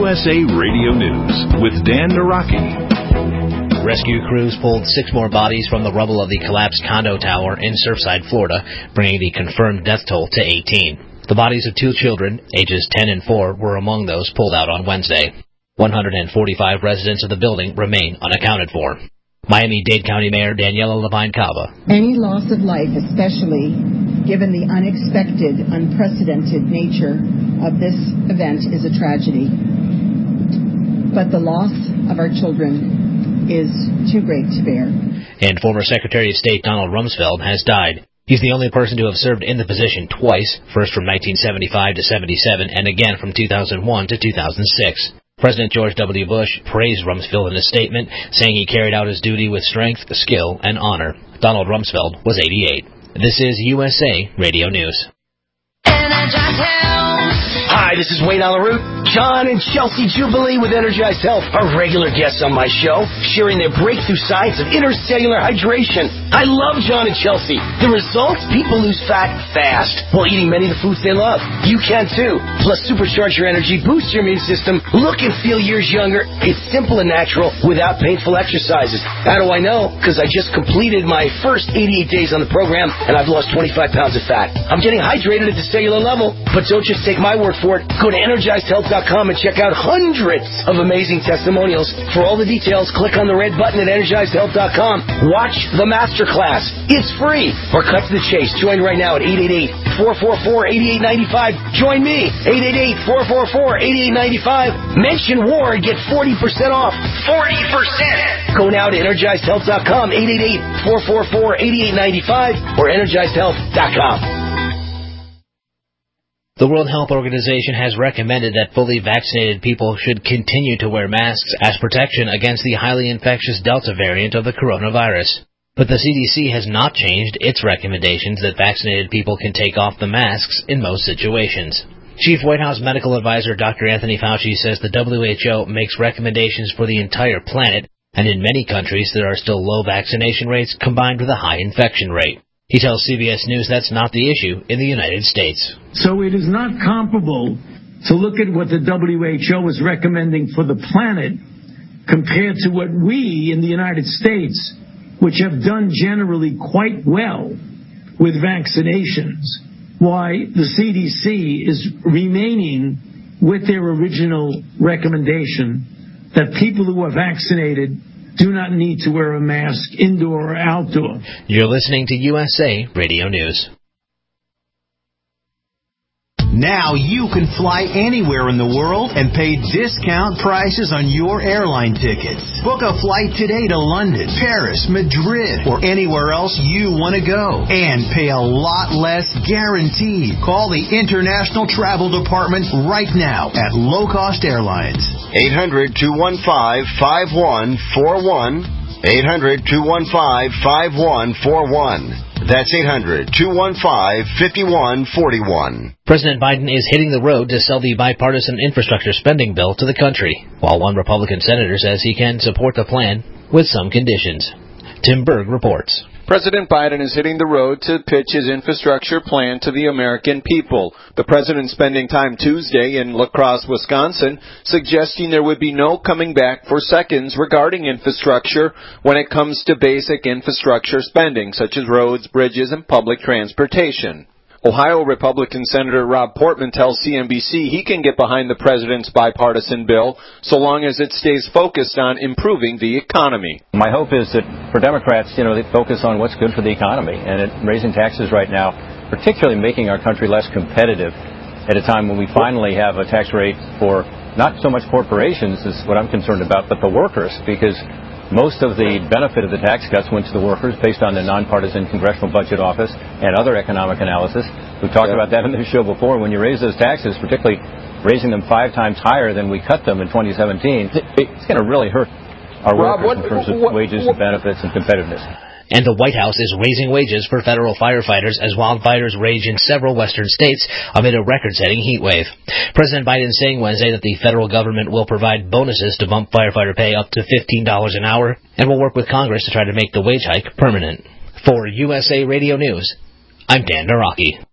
USA Radio News with Dan Naraki. Rescue crews pulled 6 more bodies from the rubble of the collapsed condo tower in Surfside, Florida, bringing the confirmed death toll to 18. The bodies of 2 children, ages 10 and 4, were among those pulled out on Wednesday. 145 residents of the building remain unaccounted for. Miami-Dade County Mayor Daniela Levine Cava. Any loss of life, especially given the unexpected, unprecedented nature of this event, is a tragedy. But the loss of our children is too great to bear. And former Secretary of State Donald Rumsfeld has died. He's the only person to have served in the position twice, first from 1975 to 77 and again from 2001 to 2006. President George W. Bush praised Rumsfeld in a statement, saying he carried out his duty with strength, skill, and honor. Donald Rumsfeld was 88. This is USA Radio News. Hi, this is Wayne Alaroot. John and Chelsea Jubilee with Energized Health are regular guests on my show, sharing their breakthrough science of intercellular hydration. I love John and Chelsea. The results? People lose fat fast while eating many of the foods they love. You can too. Plus, supercharge your energy, boost your immune system, look and feel years younger. It's simple and natural without painful exercises. How do I know? Because I just completed my first 88 days on the program, and I've lost 25 pounds of fat. I'm getting hydrated at the cellular level, but don't just take my word for it. Go to EnergizedHealth.com and check out hundreds of amazing testimonials. For all the details, click on the red button at EnergizedHealth.com. Watch the masterclass. It's free. Or cut to the chase. Join right now at 888-444-8895. Join me, 888-444-8895. Mention war and get 40% off. 40%! Go now to EnergizedHealth.com, 888-444-8895 or EnergizedHealth.com. The World Health Organization has recommended that fully vaccinated people should continue to wear masks as protection against the highly infectious Delta variant of the coronavirus. But the CDC has not changed its recommendations that vaccinated people can take off the masks in most situations. Chief White House Medical Advisor Dr. Anthony Fauci says the WHO makes recommendations for the entire planet, and in many countries there are still low vaccination rates combined with a high infection rate. He tells CBS News that's not the issue in the United States. So it is not comparable to look at what the WHO is recommending for the planet compared to what we in the United States, which have done generally quite well with vaccinations, why the CDC is remaining with their original recommendation that people who are vaccinated do not need to wear a mask indoor or outdoor. You're listening to USA Radio News. Now you can fly anywhere in the world and pay discount prices on your airline tickets. Book a flight today to London, Paris, Madrid, or anywhere else you want to go. And pay a lot less guaranteed. Call the International Travel Department right now at Low Cost Airlines. 800-215-5141. 800-215-5141. That's 800-215-5141. President Biden is hitting the road to sell the bipartisan infrastructure spending bill to the country, while one Republican senator says he can support the plan with some conditions. Tim Berg reports. President Biden is hitting the road to pitch his infrastructure plan to the American people. The president spending time Tuesday in La Crosse, Wisconsin, suggesting there would be no coming back for seconds regarding infrastructure when it comes to basic infrastructure spending, such as roads, bridges, and public transportation. Ohio Republican Senator Rob Portman tells CNBC he can get behind the president's bipartisan bill so long as it stays focused on improving the economy. My hope is that for Democrats, they focus on what's good for the economy, and raising taxes right now, particularly making our country less competitive at a time when we finally have a tax rate for not so much corporations is what I'm concerned about, but the workers, because most of the benefit of the tax cuts went to the workers based on the nonpartisan Congressional Budget Office and other economic analysis. We've talked about that in the show before. When you raise those taxes, particularly raising them 5 times higher than we cut them in 2017, it's going to really hurt our workers in terms of wages and benefits and competitiveness. And the White House is raising wages for federal firefighters as wildfires rage in several western states amid a record-setting heat wave. President Biden saying Wednesday that the federal government will provide bonuses to bump firefighter pay up to $15 an hour and will work with Congress to try to make the wage hike permanent. For USA Radio News, I'm Dan Naraki.